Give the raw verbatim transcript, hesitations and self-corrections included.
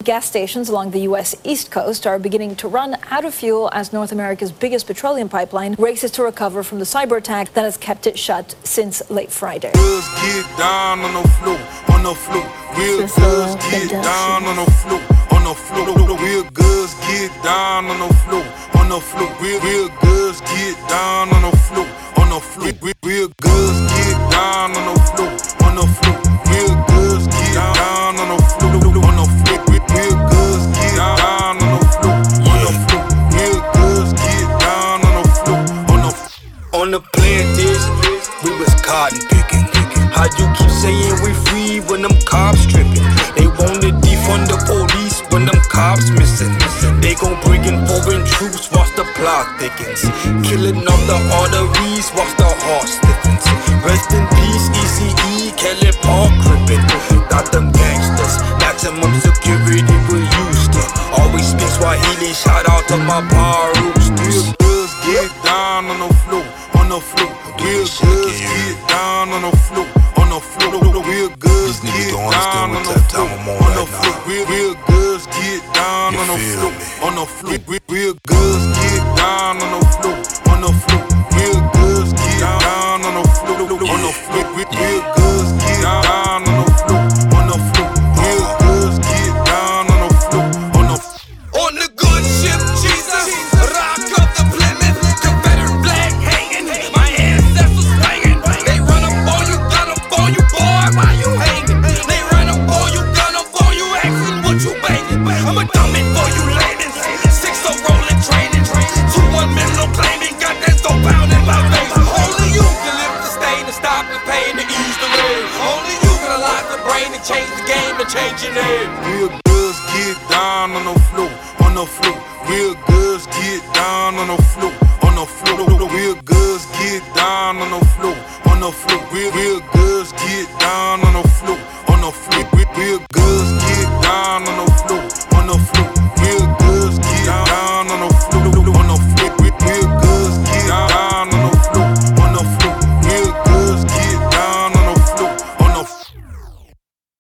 Gas stations along the U S East Coast are beginning to run out of fuel as North America's biggest petroleum pipeline races to recover from the cyber attack that has kept it shut since late Friday. Get down on the floor, on the floor. Real girls get down on the floor, on the floor. Real girls get down on the floor, on the floor. Real, real girls get down on the floor, on the floor. Real, real girls get down on the floor, on the floor. Real girls get down on the floor, on the floor. Real girls get down on the floor, on the floor. Real girls get down on the floor, on the floor. On the plantation, we was cotton picking. How you keep saying we free when them cops tripping? They wanna defund the police when them cops missing. They gon' bring in foreign troops whilst the plot thickens. Killing off the arteries whilst the heart stiffens. Rest in peace, E C E, Kelly Park crippin'. Got them gangsters, maximum security we're used to. Always speak Swahili, shout out to my power roots. Real girls get down on the floor, on the floor. Real girls get down on the floor, on the floor. Real girls get down on the floor, on the floor. Real, real girls get down on the floor, on the floor. Real girls get down on the floor, on the floor. Real girls get down on the floor, on the floor. Real girls get down on the floor, on the floor. Real girls get down on the floor, on the floor. On the good ship, Jesus, rock up the Plymouth, Confederate flag hanging, my ancestors swinging. They run up on you, gun up on you, boy, why you hanging? They run up on you, gun up on you, asking what you banging. I'm a dummy for you landing, six so rolling training, two one minute claiming, got that so pound in my face. Only you can lift the stain and stop the pain to ease the rain. Only you can unlock the brain and change the game and change your name. Real girls get down on the floor, on the floor. Real girls get down on the floor, on the floor. Real girls get down on the floor, on the floor. Real, real girls get down on the floor, on the floor. Real girls get down on the floor, on the floor.